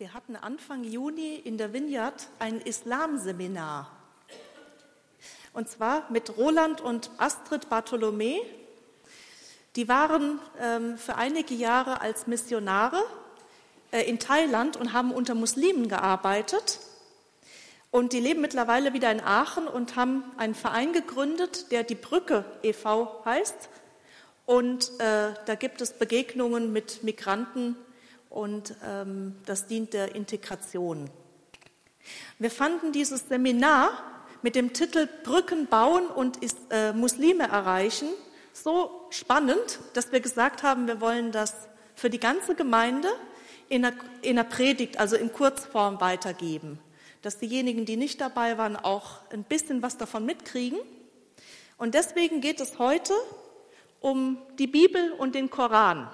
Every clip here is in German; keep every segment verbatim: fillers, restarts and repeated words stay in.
Wir hatten Anfang Juni in der Vineyard ein Islamseminar. Und zwar mit Roland und Astrid Bartholomä. Die waren ähm, für einige Jahre als Missionare äh, in Thailand und haben unter Muslimen gearbeitet. Und die leben mittlerweile wieder in Aachen und haben einen Verein gegründet, der Die Brücke e V heißt. Und äh, da gibt es Begegnungen mit Migranten und ähm, das dient der Integration. Wir fanden dieses Seminar mit dem Titel Brücken bauen und ist, äh, Muslime erreichen so spannend, dass wir gesagt haben, wir wollen das für die ganze Gemeinde in einer, in einer Predigt, also in Kurzform weitergeben, dass diejenigen, die nicht dabei waren, auch ein bisschen was davon mitkriegen. Und deswegen geht es heute um die Bibel und den Koran.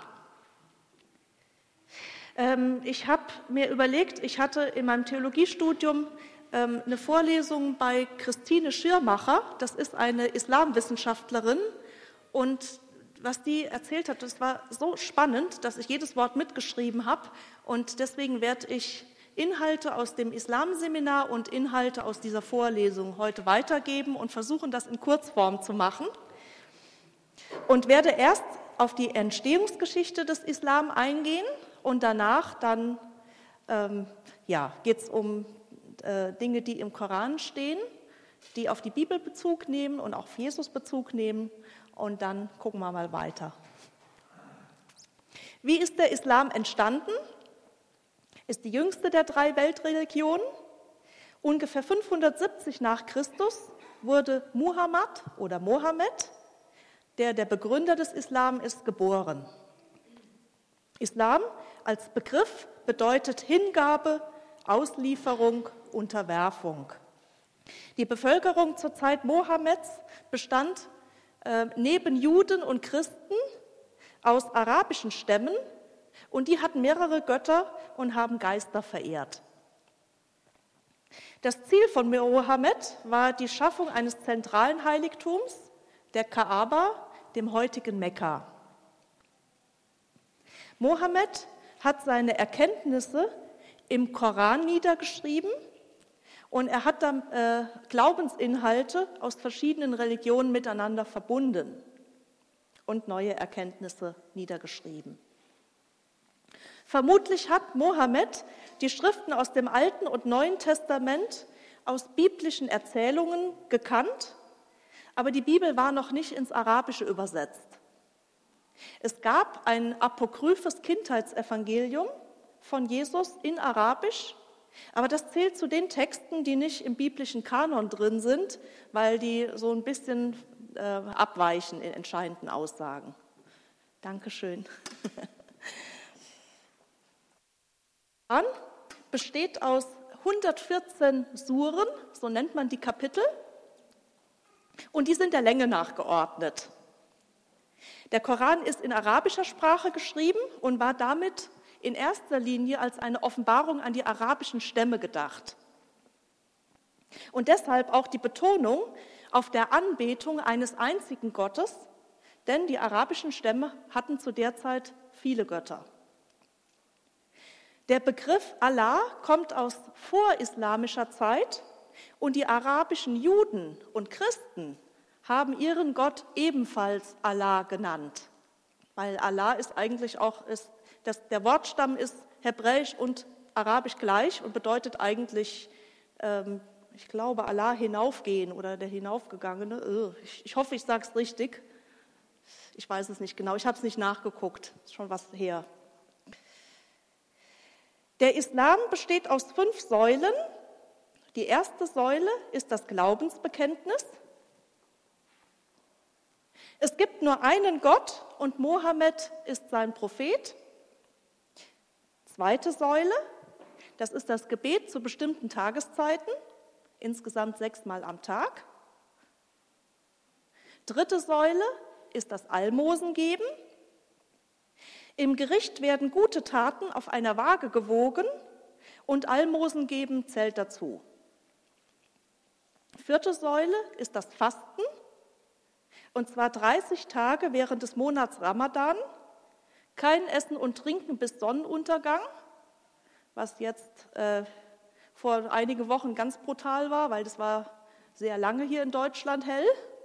Ähm, ich habe mir überlegt, ich hatte in meinem Theologiestudium ähm, eine Vorlesung bei Christine Schirmacher, das ist eine Islamwissenschaftlerin, und was die erzählt hat, das war so spannend, dass ich jedes Wort mitgeschrieben habe, und deswegen werde ich Inhalte aus dem Islamseminar und Inhalte aus dieser Vorlesung heute weitergeben und versuchen, das in Kurzform zu machen. Und werde erst auf die Entstehungsgeschichte des Islam eingehen und danach dann ähm, ja, geht es um äh, Dinge, die im Koran stehen, die auf die Bibel Bezug nehmen und auch auf Jesus Bezug nehmen, und dann gucken wir mal weiter. Wie ist der Islam entstanden? Ist die jüngste der drei Weltreligionen. Ungefähr fünfhundertsiebzig nach Christus wurde Muhammad oder Mohammed, der der Begründer des Islam ist, geboren. Islam als Begriff bedeutet Hingabe, Auslieferung, Unterwerfung. Die Bevölkerung zur Zeit Mohammeds bestand äh, neben Juden und Christen aus arabischen Stämmen, und die hatten mehrere Götter und haben Geister verehrt. Das Ziel von Mohammed war die Schaffung eines zentralen Heiligtums, der Kaaba, dem heutigen Mekka. Mohammed hat seine Erkenntnisse im Koran niedergeschrieben, und er hat dann äh, Glaubensinhalte aus verschiedenen Religionen miteinander verbunden und neue Erkenntnisse niedergeschrieben. Vermutlich hat Mohammed die Schriften aus dem Alten und Neuen Testament aus biblischen Erzählungen gekannt, aber die Bibel war noch nicht ins Arabische übersetzt. Es gab ein apokryphes Kindheitsevangelium von Jesus in Arabisch, aber das zählt zu den Texten, die nicht im biblischen Kanon drin sind, weil die so ein bisschen äh, abweichen in entscheidenden Aussagen. Dankeschön. Der Koran besteht aus hundertvierzehn Suren, so nennt man die Kapitel, und die sind der Länge nach geordnet. Der Koran ist in arabischer Sprache geschrieben und war damit in erster Linie als eine Offenbarung an die arabischen Stämme gedacht. Und deshalb auch die Betonung auf der Anbetung eines einzigen Gottes, denn die arabischen Stämme hatten zu der Zeit viele Götter. Der Begriff Allah kommt aus vorislamischer Zeit, und die arabischen Juden und Christen haben ihren Gott ebenfalls Allah genannt, weil Allah ist eigentlich auch, ist, das, der Wortstamm ist Hebräisch und Arabisch gleich und bedeutet eigentlich, ähm, ich glaube, Allah hinaufgehen oder der Hinaufgegangene. Ich, ich hoffe, ich sage es richtig. Ich weiß es nicht genau, ich habe es nicht nachgeguckt, ist schon was her. Der Islam besteht aus fünf Säulen. Die erste Säule ist das Glaubensbekenntnis. Es gibt nur einen Gott und Mohammed ist sein Prophet. Zweite Säule, das ist das Gebet zu bestimmten Tageszeiten, insgesamt sechsmal am Tag. Dritte Säule ist das Almosengeben. Im Gericht werden gute Taten auf einer Waage gewogen und Almosen geben zählt dazu. Vierte Säule ist das Fasten, und zwar dreißig Tage während des Monats Ramadan, kein Essen und Trinken bis Sonnenuntergang, was jetzt äh, vor einigen Wochen ganz brutal war, weil das war sehr lange hier in Deutschland hell.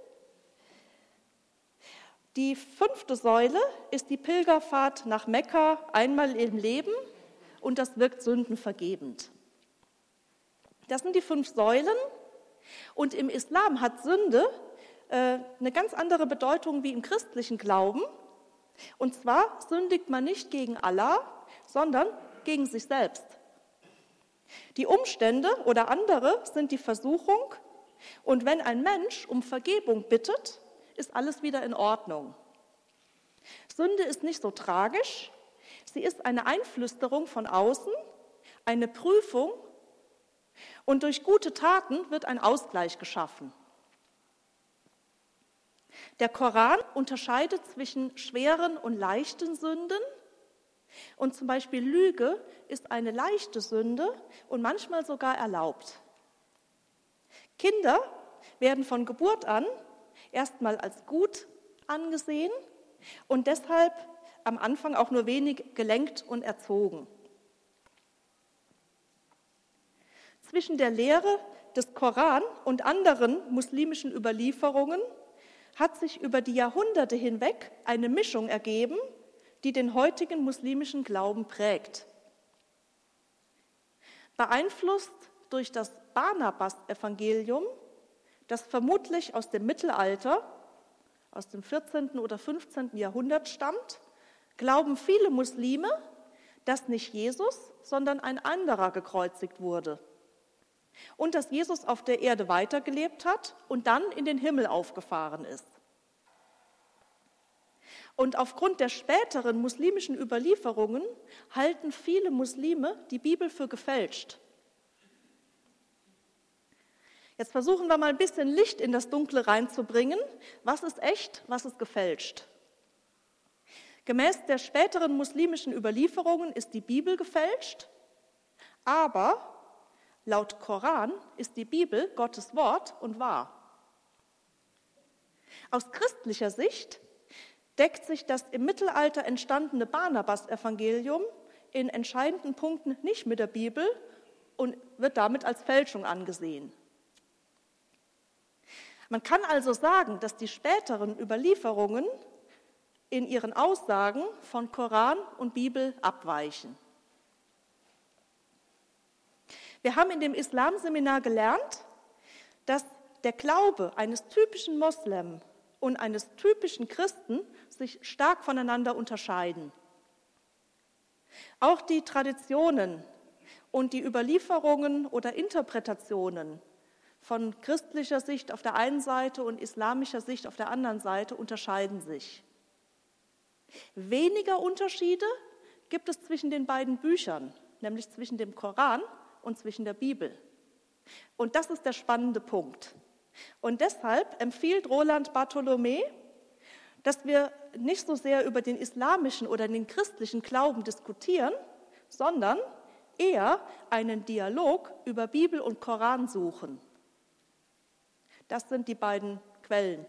Die fünfte Säule ist die Pilgerfahrt nach Mekka einmal im Leben und das wirkt sündenvergebend. Das sind die fünf Säulen und im Islam hat Sünde äh, eine ganz andere Bedeutung wie im christlichen Glauben. Und zwar sündigt man nicht gegen Allah, sondern gegen sich selbst. Die Umstände oder andere sind die Versuchung und wenn ein Mensch um Vergebung bittet, ist alles wieder in Ordnung. Sünde ist nicht so tragisch, sie ist eine Einflüsterung von außen, eine Prüfung und durch gute Taten wird ein Ausgleich geschaffen. Der Koran unterscheidet zwischen schweren und leichten Sünden und zum Beispiel Lüge ist eine leichte Sünde und manchmal sogar erlaubt. Kinder werden von Geburt an erstmal als gut angesehen und deshalb am Anfang auch nur wenig gelenkt und erzogen. Zwischen der Lehre des Koran und anderen muslimischen Überlieferungen hat sich über die Jahrhunderte hinweg eine Mischung ergeben, die den heutigen muslimischen Glauben prägt. Beeinflusst durch das Barnabas-Evangelium, das vermutlich aus dem Mittelalter, aus dem vierzehnten oder fünfzehnten Jahrhundert stammt, glauben viele Muslime, dass nicht Jesus, sondern ein anderer gekreuzigt wurde und dass Jesus auf der Erde weitergelebt hat und dann in den Himmel aufgefahren ist. Und aufgrund der späteren muslimischen Überlieferungen halten viele Muslime die Bibel für gefälscht. Jetzt versuchen wir mal ein bisschen Licht in das Dunkle reinzubringen. Was ist echt, was ist gefälscht? Gemäß der späteren muslimischen Überlieferungen ist die Bibel gefälscht, aber laut Koran ist die Bibel Gottes Wort und wahr. Aus christlicher Sicht deckt sich das im Mittelalter entstandene Barnabas-Evangelium in entscheidenden Punkten nicht mit der Bibel und wird damit als Fälschung angesehen. Man kann also sagen, dass die späteren Überlieferungen in ihren Aussagen von Koran und Bibel abweichen. Wir haben in dem Islamseminar gelernt, dass der Glaube eines typischen Moslem und eines typischen Christen sich stark voneinander unterscheiden. Auch die Traditionen und die Überlieferungen oder Interpretationen von christlicher Sicht auf der einen Seite und islamischer Sicht auf der anderen Seite unterscheiden sich. Weniger Unterschiede gibt es zwischen den beiden Büchern, nämlich zwischen dem Koran und zwischen der Bibel. Und das ist der spannende Punkt. Und deshalb empfiehlt Roland Bartholomä, dass wir nicht so sehr über den islamischen oder den christlichen Glauben diskutieren, sondern eher einen Dialog über Bibel und Koran suchen. Das sind die beiden Quellen.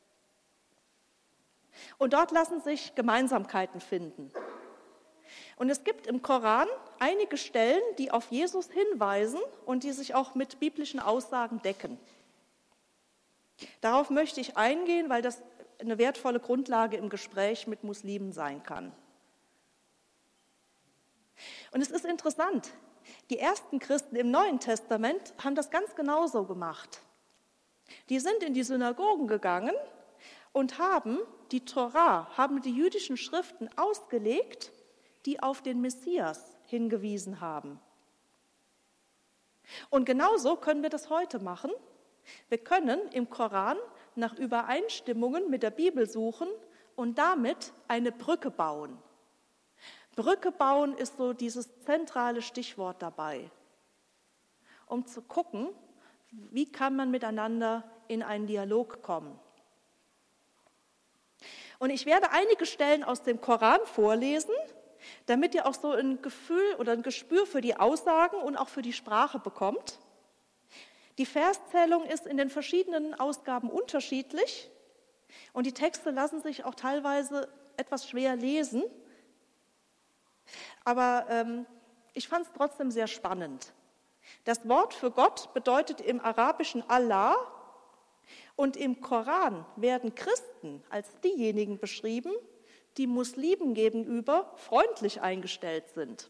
Und dort lassen sich Gemeinsamkeiten finden. Und es gibt im Koran einige Stellen, die auf Jesus hinweisen und die sich auch mit biblischen Aussagen decken. Darauf möchte ich eingehen, weil das eine wertvolle Grundlage im Gespräch mit Muslimen sein kann. Und es ist interessant, die ersten Christen im Neuen Testament haben das ganz genauso gemacht. Die sind in die Synagogen gegangen und haben die Tora, haben die jüdischen Schriften ausgelegt, die auf den Messias hingewiesen haben. Und genauso können wir das heute machen. Wir können im Koran nach Übereinstimmungen mit der Bibel suchen und damit eine Brücke bauen. Brücke bauen ist so dieses zentrale Stichwort dabei, um zu gucken, wie kann man miteinander in einen Dialog kommen. Und ich werde einige Stellen aus dem Koran vorlesen, damit ihr auch so ein Gefühl oder ein Gespür für die Aussagen und auch für die Sprache bekommt. Die Verszählung ist in den verschiedenen Ausgaben unterschiedlich und die Texte lassen sich auch teilweise etwas schwer lesen. Aber ähm, ich fand es trotzdem sehr spannend. Das Wort für Gott bedeutet im Arabischen Allah und im Koran werden Christen als diejenigen beschrieben, die Muslimen gegenüber freundlich eingestellt sind.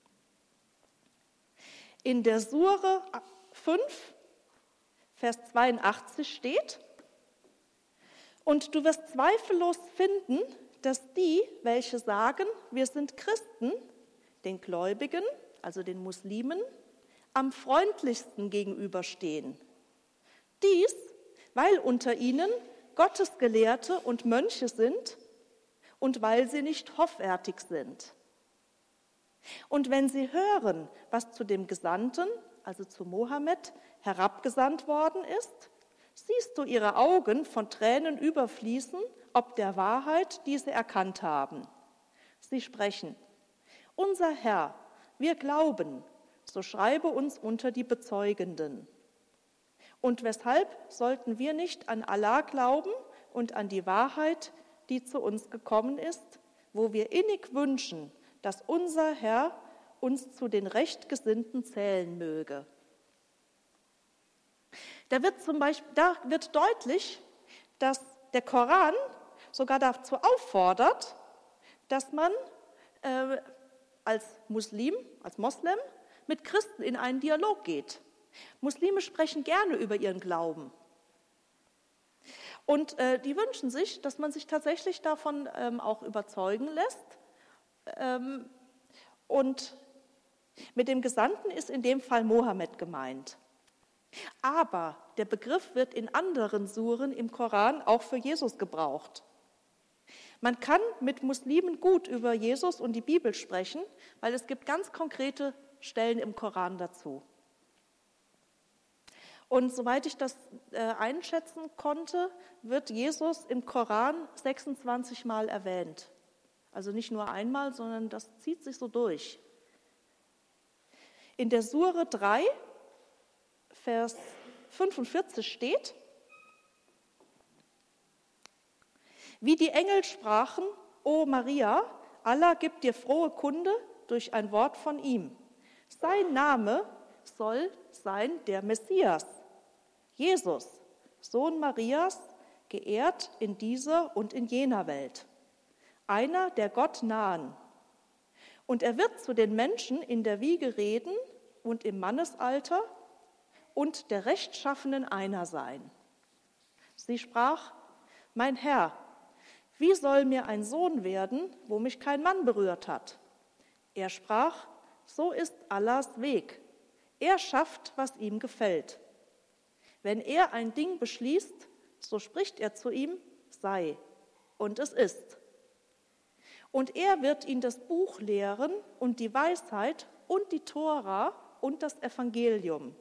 In der Sure fünf, Vers zweiundachtzig steht: Und du wirst zweifellos finden, dass die, welche sagen, wir sind Christen, den Gläubigen, also den Muslimen, am freundlichsten gegenüberstehen. Dies, weil unter ihnen Gottesgelehrte und Mönche sind und weil sie nicht hoffärtig sind. Und wenn sie hören, was zu dem Gesandten, also zu Mohammed, herabgesandt worden ist, siehst du ihre Augen von Tränen überfließen, ob der Wahrheit, die sie erkannt haben. Sie sprechen: Unser Herr, wir glauben, so schreibe uns unter die Bezeugenden. Und weshalb sollten wir nicht an Allah glauben und an die Wahrheit, die zu uns gekommen ist, wo wir innig wünschen, dass unser Herr uns zu den Rechtgesinnten zählen möge. Da wird zum Beispiel, da wird deutlich, dass der Koran sogar dazu auffordert, dass man äh, als Muslim, als Moslem mit Christen in einen Dialog geht. Muslime sprechen gerne über ihren Glauben. Und äh, die wünschen sich, dass man sich tatsächlich davon ähm, auch überzeugen lässt. Ähm, und mit dem Gesandten ist in dem Fall Mohammed gemeint. Aber der Begriff wird in anderen Suren im Koran auch für Jesus gebraucht. Man kann mit Muslimen gut über Jesus und die Bibel sprechen, weil es gibt ganz konkrete Stellen im Koran dazu. Und soweit ich das äh, einschätzen konnte, wird Jesus im Koran sechsundzwanzig Mal erwähnt. Also nicht nur einmal, sondern das zieht sich so durch. In der Sure drei, Vers fünfundvierzig steht: Wie die Engel sprachen: O Maria, Allah gibt dir frohe Kunde durch ein Wort von ihm. Sein Name soll sein der Messias, Jesus, Sohn Marias, geehrt in dieser und in jener Welt, einer der Gott nahen. Und er wird zu den Menschen in der Wiege reden und im Mannesalter und der Rechtschaffenen einer sein. Sie sprach: Mein Herr, wie soll mir ein Sohn werden, wo mich kein Mann berührt hat? Er sprach: So ist Allahs Weg. Er schafft, was ihm gefällt. Wenn er ein Ding beschließt, so spricht er zu ihm: Sei, und es ist. Und er wird ihn das Buch lehren und die Weisheit und die Tora und das Evangelium.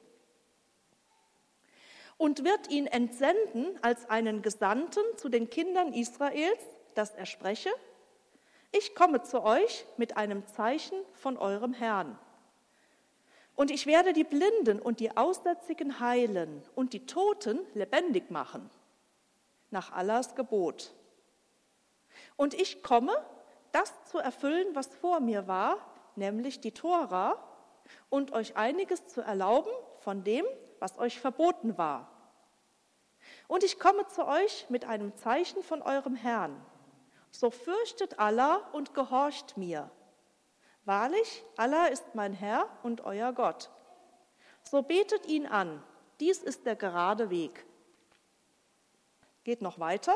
Und wird ihn entsenden als einen Gesandten zu den Kindern Israels, dass er spreche: Ich komme zu euch mit einem Zeichen von eurem Herrn. Und ich werde die Blinden und die Aussätzigen heilen und die Toten lebendig machen, nach Allahs Gebot. Und ich komme, das zu erfüllen, was vor mir war, nämlich die Tora, und euch einiges zu erlauben von dem, was euch verboten war. Und ich komme zu euch mit einem Zeichen von eurem Herrn. So fürchtet Allah und gehorcht mir. Wahrlich, Allah ist mein Herr und euer Gott. So betet ihn an, dies ist der gerade Weg. Geht noch weiter.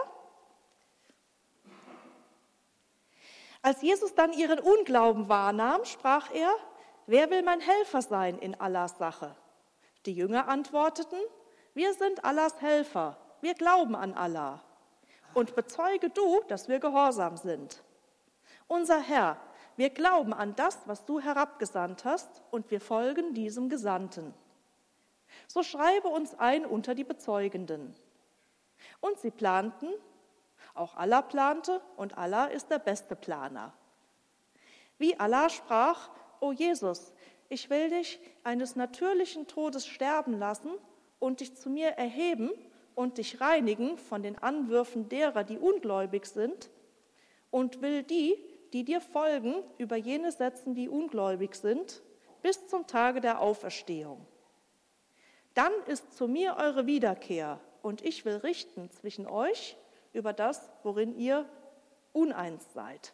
Als Jesus dann ihren Unglauben wahrnahm, sprach er: Wer will mein Helfer sein in Allahs Sache? Die Jünger antworteten: Wir sind Allahs Helfer, wir glauben an Allah. Und bezeuge du, dass wir gehorsam sind. Unser Herr, wir glauben an das, was du herabgesandt hast, und wir folgen diesem Gesandten. So schreibe uns ein unter die Bezeugenden. Und sie planten, auch Allah plante, und Allah ist der beste Planer. Wie Allah sprach: O Jesus, ich will dich eines natürlichen Todes sterben lassen und dich zu mir erheben und dich reinigen von den Anwürfen derer, die ungläubig sind, und will die, die dir folgen, über jene setzen, die ungläubig sind, bis zum Tage der Auferstehung. Dann ist zu mir eure Wiederkehr und ich will richten zwischen euch über das, worin ihr uneins seid.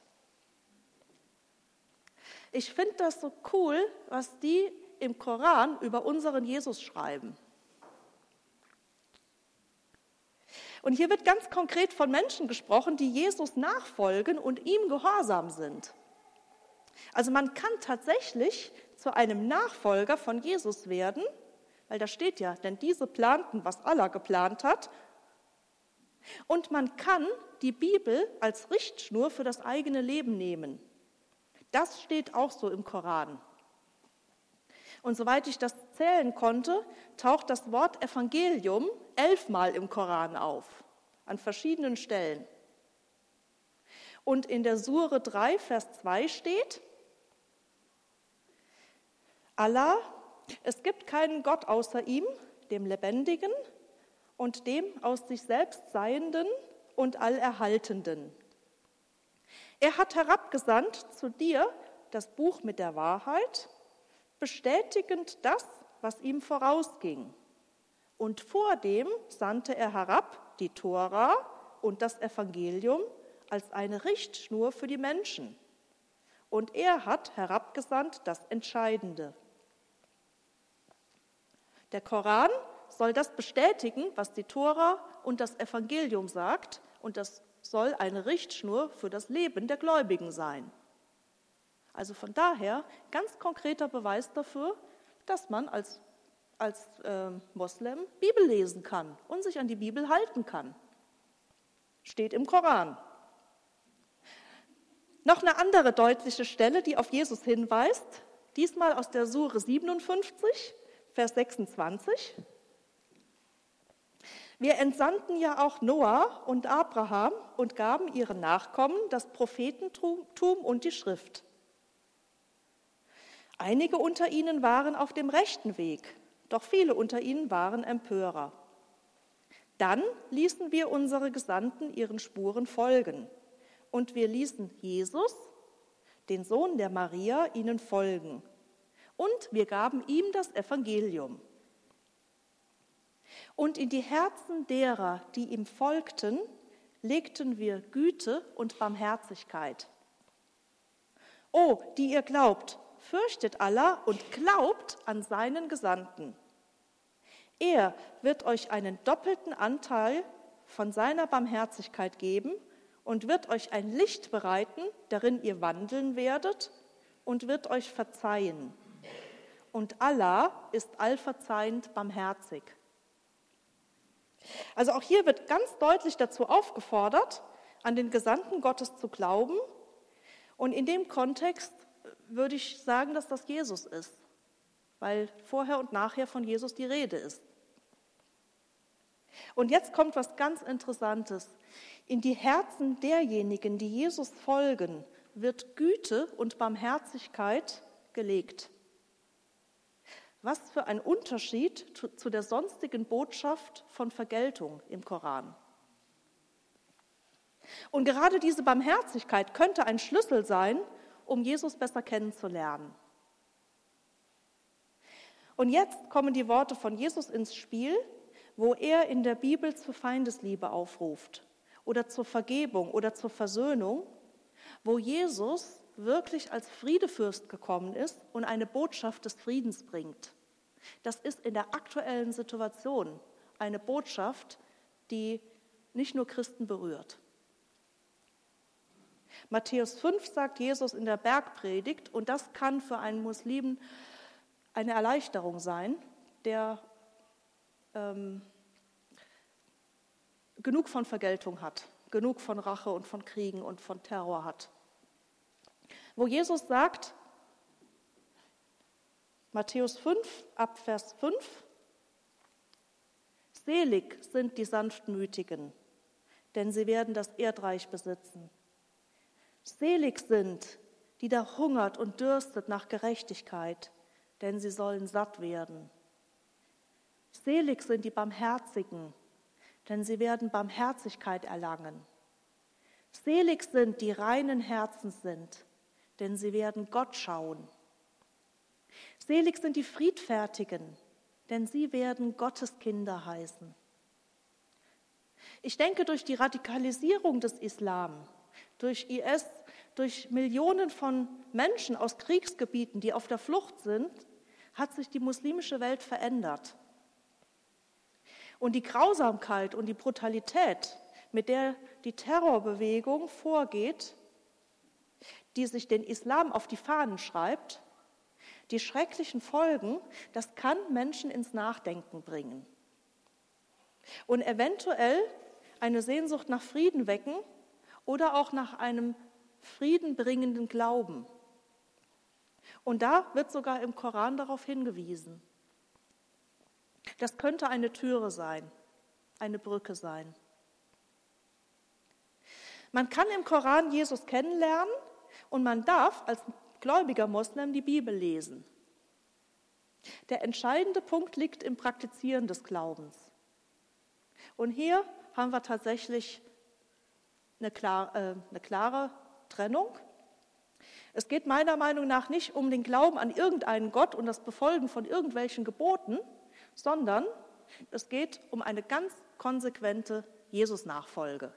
Ich finde das so cool, was die im Koran über unseren Jesus schreiben. Und hier wird ganz konkret von Menschen gesprochen, die Jesus nachfolgen und ihm gehorsam sind. Also man kann tatsächlich zu einem Nachfolger von Jesus werden, weil da steht ja, denn diese planten, was Allah geplant hat. Und man kann die Bibel als Richtschnur für das eigene Leben nehmen. Das steht auch so im Koran. Und soweit ich das zählen konnte, taucht das Wort Evangelium elfmal im Koran auf, an verschiedenen Stellen. Und in der Sure drei, Vers zwei steht: Allah, es gibt keinen Gott außer ihm, dem Lebendigen und dem aus sich selbst Seienden und Allerhaltenden. Er hat herabgesandt zu dir das Buch mit der Wahrheit, bestätigend das, was ihm vorausging. Und vor dem sandte er herab die Tora und das Evangelium als eine Richtschnur für die Menschen. Und er hat herabgesandt das Entscheidende. Der Koran soll das bestätigen, was die Tora und das Evangelium sagt, und das soll eine Richtschnur für das Leben der Gläubigen sein. Also von daher ganz konkreter Beweis dafür, dass man als, als äh, Moslem Bibel lesen kann und sich an die Bibel halten kann. Steht im Koran. Noch eine andere deutliche Stelle, die auf Jesus hinweist, diesmal aus der Sure siebenundfünfzig, Vers sechsundzwanzig. Wir entsandten ja auch Noah und Abraham und gaben ihren Nachkommen das Prophetentum und die Schrift. Einige unter ihnen waren auf dem rechten Weg, doch viele unter ihnen waren Empörer. Dann ließen wir unsere Gesandten ihren Spuren folgen und wir ließen Jesus, den Sohn der Maria, ihnen folgen. Und wir gaben ihm das Evangelium. Und in die Herzen derer, die ihm folgten, legten wir Güte und Barmherzigkeit. O, die ihr glaubt, fürchtet Allah und glaubt an seinen Gesandten. Er wird euch einen doppelten Anteil von seiner Barmherzigkeit geben und wird euch ein Licht bereiten, darin ihr wandeln werdet, und wird euch verzeihen. Und Allah ist allverzeihend barmherzig. Also auch hier wird ganz deutlich dazu aufgefordert, an den Gesandten Gottes zu glauben. Und in dem Kontext würde ich sagen, dass das Jesus ist, weil vorher und nachher von Jesus die Rede ist. Und jetzt kommt was ganz Interessantes. In die Herzen derjenigen, die Jesus folgen, wird Güte und Barmherzigkeit gelegt. Was für ein Unterschied zu der sonstigen Botschaft von Vergeltung im Koran. Und gerade diese Barmherzigkeit könnte ein Schlüssel sein, um Jesus besser kennenzulernen. Und jetzt kommen die Worte von Jesus ins Spiel, wo er in der Bibel zur Feindesliebe aufruft oder zur Vergebung oder zur Versöhnung, wo Jesus wirklich als Friedefürst gekommen ist und eine Botschaft des Friedens bringt. Das ist in der aktuellen Situation eine Botschaft, die nicht nur Christen berührt. Matthäus fünf sagt Jesus in der Bergpredigt, und das kann für einen Muslimen eine Erleichterung sein, der ähm, genug von Vergeltung hat, genug von Rache und von Kriegen und von Terror hat. Wo Jesus sagt, Matthäus fünf, ab Vers fünf, selig sind die Sanftmütigen, denn sie werden das Erdreich besitzen. Selig sind, die da hungert und dürstet nach Gerechtigkeit, denn sie sollen satt werden. Selig sind die Barmherzigen, denn sie werden Barmherzigkeit erlangen. Selig sind, die reinen Herzens sind, denn sie werden Gott schauen. Selig sind die Friedfertigen, denn sie werden Gottes Kinder heißen. Ich denke, durch die Radikalisierung des Islam, durch I S, durch Millionen von Menschen aus Kriegsgebieten, die auf der Flucht sind, hat sich die muslimische Welt verändert. Und die Grausamkeit und die Brutalität, mit der die Terrorbewegung vorgeht, die sich den Islam auf die Fahnen schreibt, die schrecklichen Folgen, das kann Menschen ins Nachdenken bringen. Und eventuell eine Sehnsucht nach Frieden wecken oder auch nach einem friedenbringenden Glauben. Und da wird sogar im Koran darauf hingewiesen. Das könnte eine Türe sein, eine Brücke sein. Man kann im Koran Jesus kennenlernen und man darf als gläubiger Moslem die Bibel lesen. Der entscheidende Punkt liegt im Praktizieren des Glaubens. Und hier haben wir tatsächlich eine, klar, äh, eine klare Trennung. Es geht meiner Meinung nach nicht um den Glauben an irgendeinen Gott und das Befolgen von irgendwelchen Geboten, sondern es geht um eine ganz konsequente Jesus-Nachfolge.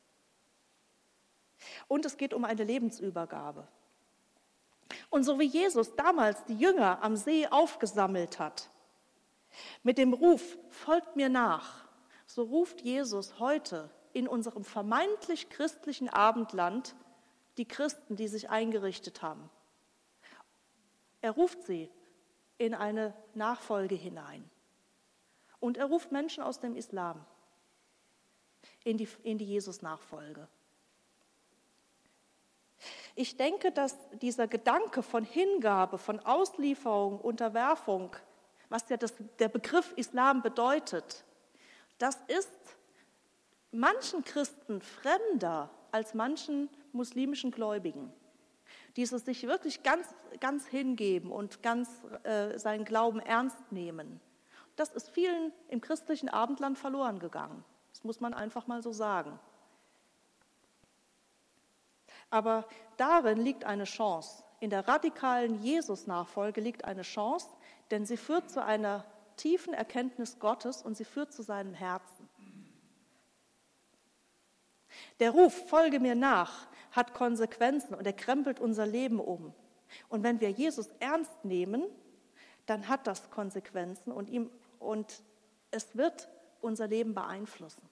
Und es geht um eine Lebensübergabe. Und so wie Jesus damals die Jünger am See aufgesammelt hat, mit dem Ruf, folgt mir nach, so ruft Jesus heute in unserem vermeintlich christlichen Abendland die Christen, die sich eingerichtet haben. Er ruft sie in eine Nachfolge hinein. Und er ruft Menschen aus dem Islam in die, in die Jesus-Nachfolge. Ich denke, dass dieser Gedanke von Hingabe, von Auslieferung, Unterwerfung, was ja das, der Begriff Islam bedeutet, das ist manchen Christen fremder als manchen muslimischen Gläubigen. Dieses sich wirklich ganz, ganz hingeben und ganz äh, seinen Glauben ernst nehmen. Das ist vielen im christlichen Abendland verloren gegangen. Das muss man einfach mal so sagen. Aber darin liegt eine Chance. In der radikalen Jesus-Nachfolge liegt eine Chance, denn sie führt zu einer tiefen Erkenntnis Gottes und sie führt zu seinem Herzen. Der Ruf, folge mir nach, hat Konsequenzen und er krempelt unser Leben um. Und wenn wir Jesus ernst nehmen, dann hat das Konsequenzen und, ihm, und es wird unser Leben beeinflussen.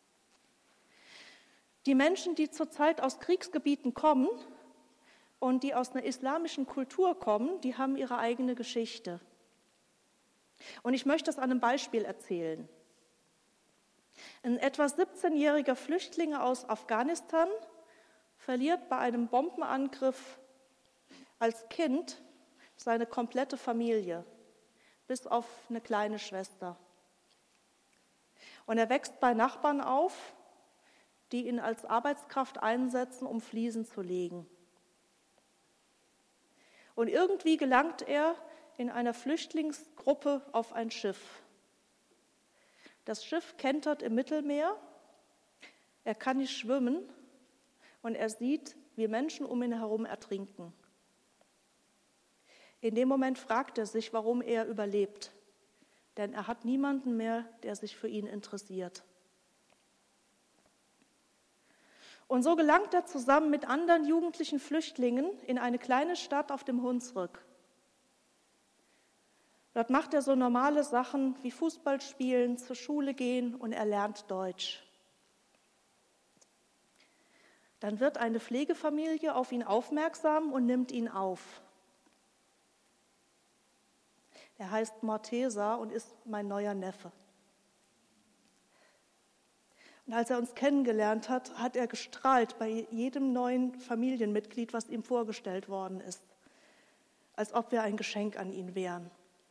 Die Menschen, die zurzeit aus Kriegsgebieten kommen und die aus einer islamischen Kultur kommen, die haben ihre eigene Geschichte. Und ich möchte das an einem Beispiel erzählen. Ein etwa siebzehnjähriger Flüchtling aus Afghanistan verliert bei einem Bombenangriff als Kind seine komplette Familie, bis auf eine kleine Schwester. Und er wächst bei Nachbarn auf, die ihn als Arbeitskraft einsetzen, um Fliesen zu legen. Und irgendwie gelangt er in einer Flüchtlingsgruppe auf ein Schiff. Das Schiff kentert im Mittelmeer, er kann nicht schwimmen und er sieht, wie Menschen um ihn herum ertrinken. In dem Moment fragt er sich, warum er überlebt, denn er hat niemanden mehr, der sich für ihn interessiert. Und so gelangt er zusammen mit anderen jugendlichen Flüchtlingen in eine kleine Stadt auf dem Hunsrück. Dort macht er so normale Sachen wie Fußball spielen, zur Schule gehen und er lernt Deutsch. Dann wird eine Pflegefamilie auf ihn aufmerksam und nimmt ihn auf. Er heißt Morteza und ist mein neuer Neffe. Und als er uns kennengelernt hat, hat er gestrahlt bei jedem neuen Familienmitglied, was ihm vorgestellt worden ist, als ob wir ein Geschenk an ihn wären.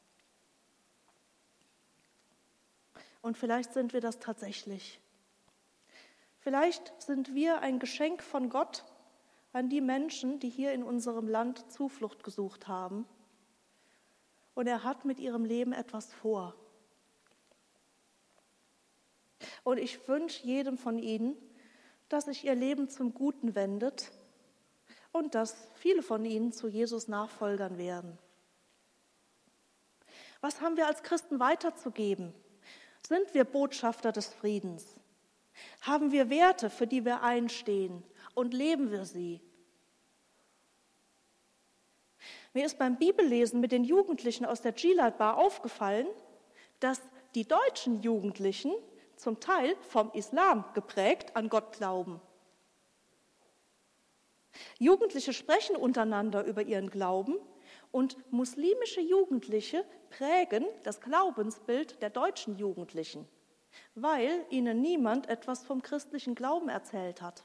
Und vielleicht sind wir das tatsächlich. Vielleicht sind wir ein Geschenk von Gott an die Menschen, die hier in unserem Land Zuflucht gesucht haben. Und er hat mit ihrem Leben etwas vor. Und ich wünsche jedem von ihnen, dass sich ihr Leben zum Guten wendet und dass viele von ihnen zu Jesus Nachfolgern werden. Was haben wir als Christen weiterzugeben? Sind wir Botschafter des Friedens? Haben wir Werte, für die wir einstehen, und leben wir sie? Mir ist beim Bibellesen mit den Jugendlichen aus der Gilad Bar aufgefallen, dass die deutschen Jugendlichen zum Teil vom Islam geprägt an Gott glauben. Jugendliche sprechen untereinander über ihren Glauben und muslimische Jugendliche prägen das Glaubensbild der deutschen Jugendlichen, weil ihnen niemand etwas vom christlichen Glauben erzählt hat.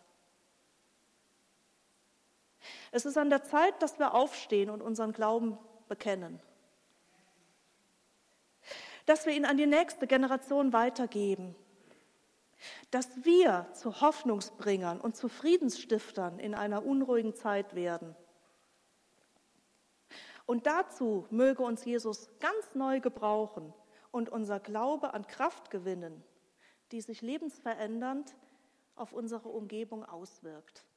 Es ist an der Zeit, dass wir aufstehen und unseren Glauben bekennen. Dass wir ihn an die nächste Generation weitergeben. Dass wir zu Hoffnungsbringern und zu Friedensstiftern in einer unruhigen Zeit werden. Und dazu möge uns Jesus ganz neu gebrauchen und unser Glaube an Kraft gewinnen, die sich lebensverändernd auf unsere Umgebung auswirkt.